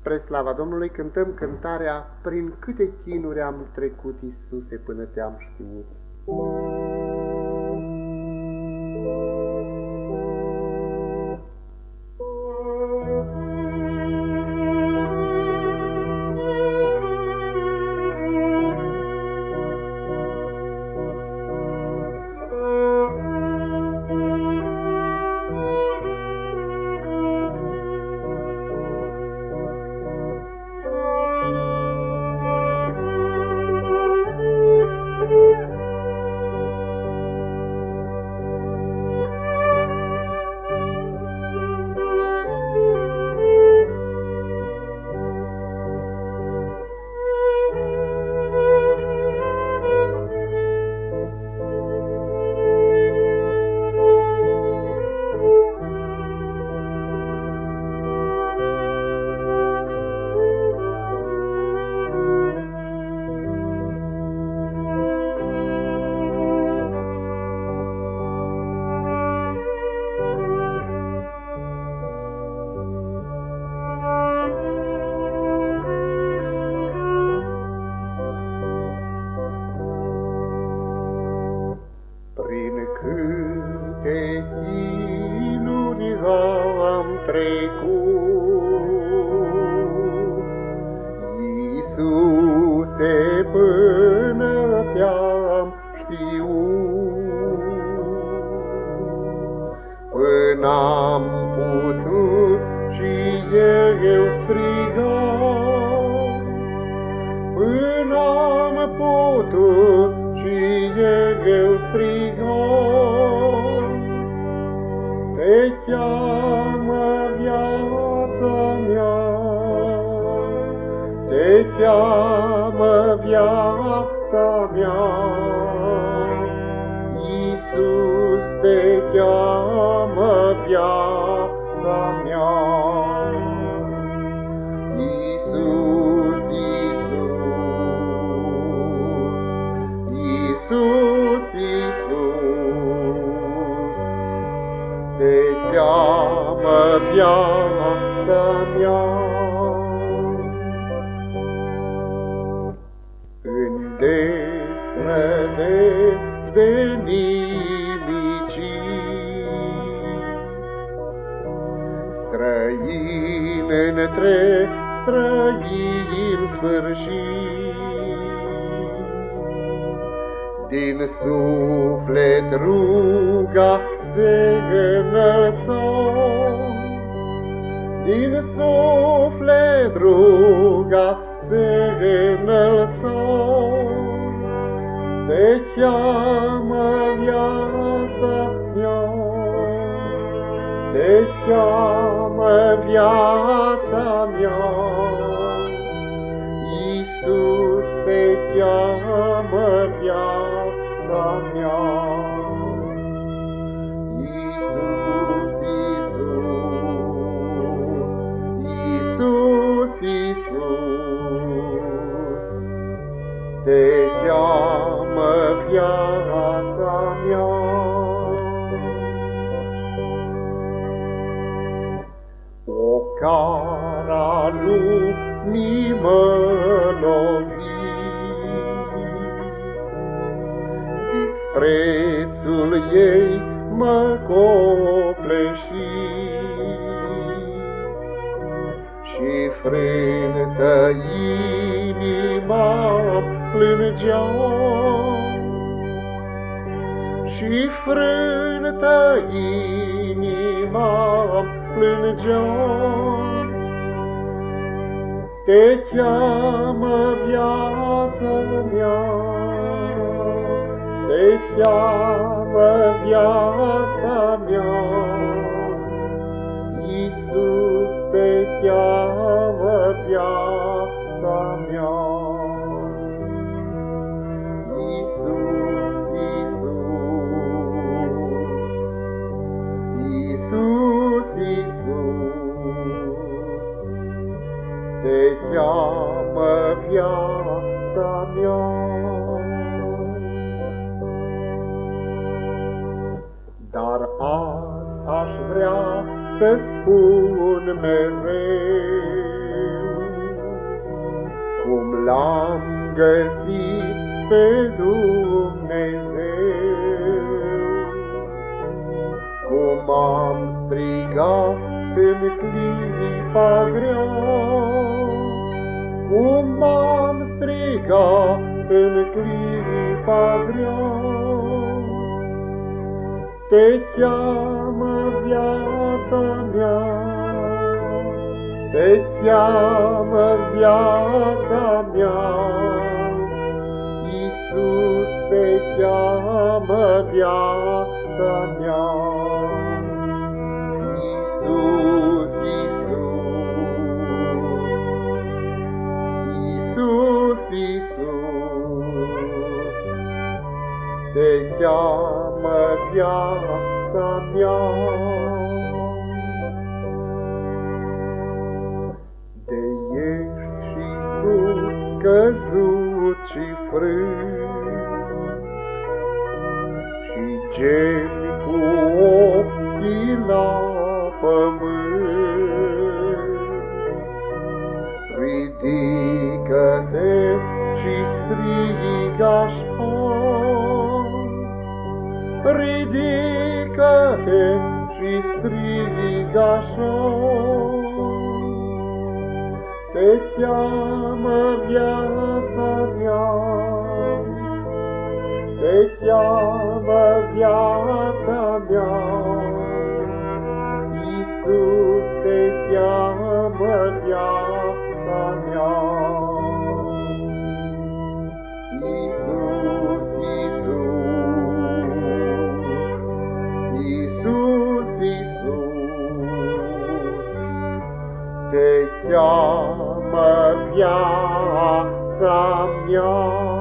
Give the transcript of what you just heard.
Spre slava Domnului cântăm cântarea Prin câte chinuri am trecut, Iisuse, până te-am știut. Prin câte chinuri am trecut, Iisuse, până te-am știut, până am putut și eu strigat, până am putut și eu strigat, te cheamă viața mea, te cheamă viața mea, Iisus te cheamă viața mea. Iisus, Iisus, te cheamă viața mea. În desnădejde nimicit, străin între străini sfârșit, din suflet ruga se înălța, din suflet ruga se înălța, te cheamă viața mea, te cheamă viața mea, Iisus te cheamă viața mea. Te cheamă viața mea. O cara lumii mă lovi, disprețul ei mă copleși, și frântă inima plângea, și frântă inima plângea, te cheamă viața mea, te cheamă viața mea, Iisus te cheamă viața mea. Te cheamă viața mea. Dar azi aș vrea să spun mereu L-am găsit pe Dumnezeu, cum am strigat în clipa grea, cum am strigat în clipa grea. Te cheamă viața mea, te cheamă viața mea, Iisus te cheamă viața mea. Iisus, Iisus, Iisus, Iisus, te cheamă viața mea. De ești și tu căzut și frânt, și gemi cu ochii la pământ, ridică-te și strigă așa, ridică-te și strigă așa. Te cheamă viața mea, te cheamă viața mea, Iisus te cheamă viața mea. Iisus, Iisus, Iisus, Iisus, te cheamă viața mea.